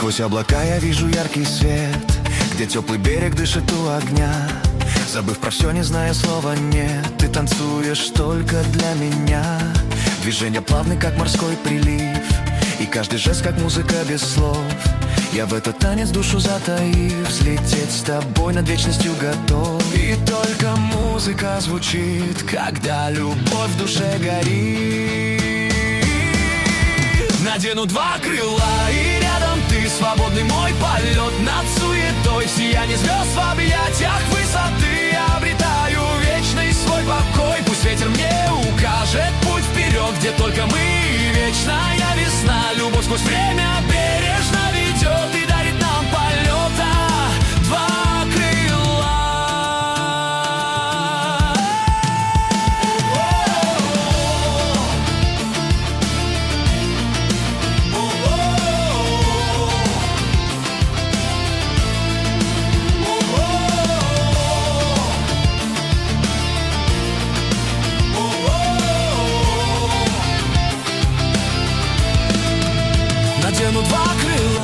Сквозь облака я вижу яркий свет, где теплый берег дышит у огня. Забыв про все, не зная слова «нет», ты танцуешь только для меня. Движения плавны, как морской прилив, и каждый жест, как музыка без слов. Я в этот танец душу затаив, взлететь с тобой над вечностью готов. И только музыка звучит, когда любовь в душе горит. Надену два крыла, и рядом ты, свободный мой полет над суетой. В сиянии звезд, в объятиях высоты я обретаю вечный свой покой. Пусть ветер мне укажет путь вперед, где только мы, вечная весна. Любовь сквозь время бережно ведет и дарит нам полета два крыла. Надену два крыла,